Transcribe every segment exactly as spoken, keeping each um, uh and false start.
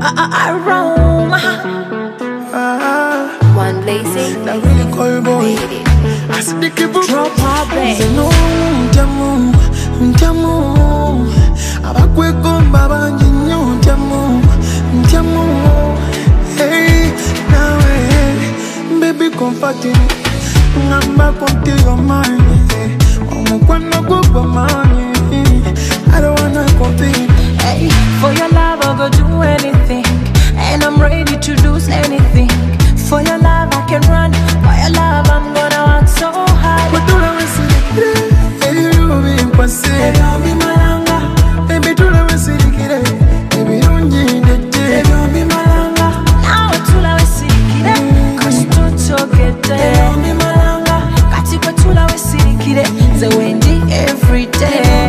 Aroma. One lazy. That really cool boy. I see the keep drop my back. No, jamu, jamu. Abakwe kumba banjinyo jamu, jamu. Hey, now hey, baby comfort me. Ngamba konti your mind. Omukwano gwo mani. I don't wanna compete. Hey, for your love I'll go do anything, and I'm ready to lose anything. For your love I can run. For your love I'm gonna work so hard. But do I see it? Hey, you be impossible. I'll be malanga. Baby, do I see it? Baby, don't need it. Baby, I'll be malanga. Now tula we see it. Cause to get there. I'll be malanga. Kati kwa tula we see it. The windy every day.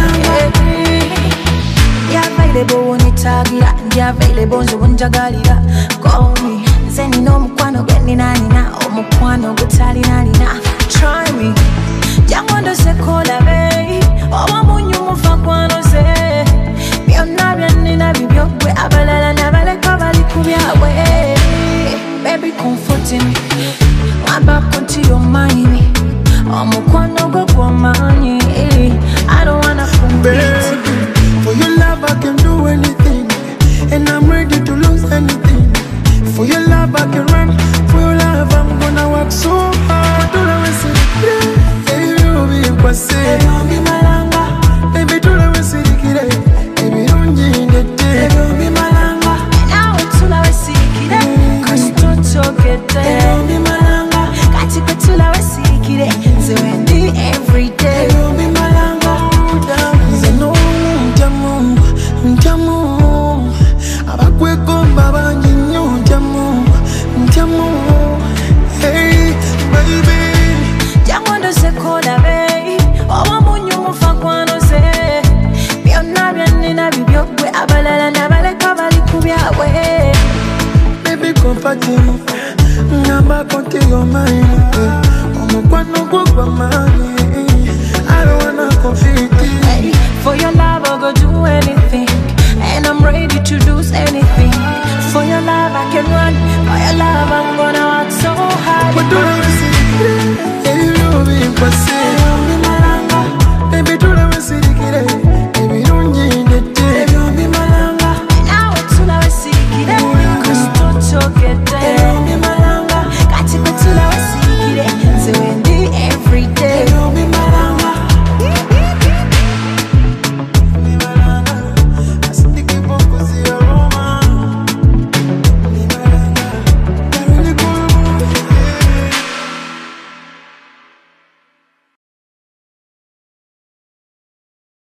Yeah, available when you tag ya. Yeah, available so when jagalira. Call me. Send no mukwano gweni nani na. O mukwano gutali nani na. Try me. Jangwando se kola bay. Owa munyu mufa kwano se. Byonna byannina bibyo gwe abalala nabaleka bali kubyawe. Baby comforting me. Ngamba konti your mind. Omukwano gwo gwomanyi. I don't wanna compete. For your love I can do anything, and I'm ready to lose anything. For your love I can run. For your love I'm gonna work so hard. Do I see it? Baby, you be impossible. I'll be malanga. Baby, do I see it? Baby, don't need it. Baby, I'll be malanga. Now it's all I see it. Cause to get there. I'll be malanga. Kati kwa tula we see it. So wendy every day. I'll be malanga. No, jamu, jamu. Abakwe kumba banjinyo jamu, jamu. Hey, baby. Jangwando se kola bay. Owa munyu mufa kwano se. Byonna byannina bibyo gwe abalala nabaleka bali kubyawe. Baby, comfort me. Ngamba konti your mind.